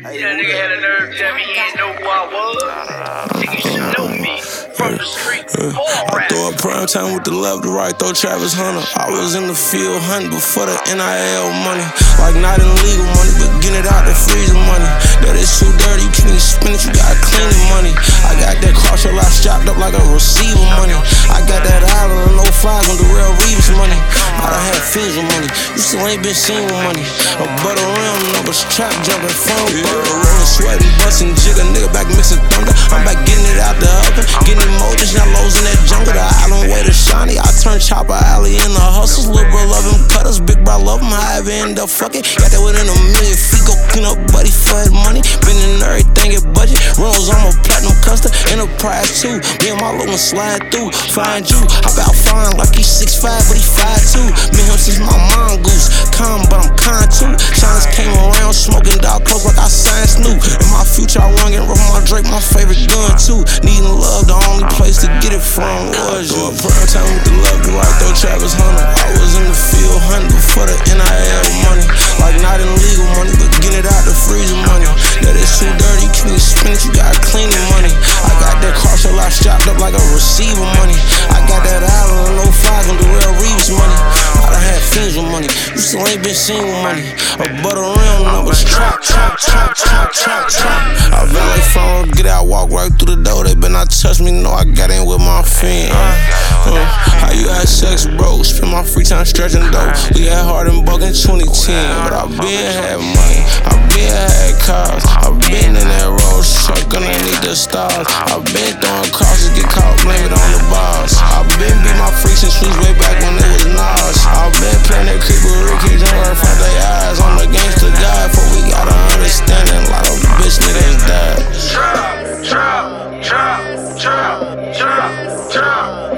That nigga had a nerve to tell me he didn't know who I was. Nigga, you should know me. From the street, I throw up prime time with the left to right, throw Travis Hunter. I was in the field hunting before the NIL money. Like not in legal money, but getting it out the freezer money. That is too dirty, you can't even spend it, you gotta clean the money. I got that cross your life strapped up like a receiver money. I got that island, no flies on the real Reeves money. I done had fiends with money, you still ain't been seen with money. A butter rim, numbers trap jumping phone. Rolling, sweating, busting, jigger, nigga back mixing thunder. I'm back getting it out the oven, getting emojis, now lows in that jungle. The island way to shiny, I turn Chopper Alley in the hustles. Little bro love him cutters, big bro love him. However end up fucking, got that within a million feet. Go clean up buddy for his money, bending everything at budget. Reynolds, I'm a platinum custard, Enterprise too. Me and my little one slide through, find you. Hop out fine like he's 6'5", but he 5'2". Me him since my mongoose, calm but I'm kind too. Shines came around, smoking dog close like I signed Snoop. In my future I wanna get roll my Drake, my favorite gun too. Needing love, the only place to get it from was you. Prime time with the love to right, throw Travis Hunter. I was in the field hunting before the NIL money. Like not in legal money, but getting it out the freezer money. That is too dirty, you can't even spend it, you gotta clean the money. I got that cross your life strapped up like a receiver money. I got that island, no flies on the real Reeves money. I done had fiends with money, you still ain't been seen with money. A butter rim, numbers trap. I valet phone, get out, walk right through the door. They better not touch me, no, I got in with my fiend. How you had sex, bro? Spend my free time stretching dope. We had hard and buck in 2010, but I been had money, I been had cars, I been in that Rolls truck underneath the stars. I been throwing crosses, get caught, blame it on the boss. I been beat my freaks and shoes way back when it was Nas. I been playing that creep with Ricky and right in front of their eyes. I'm a gangster guy, for we gotta understand it. A lot of bitch niggas died. Trap.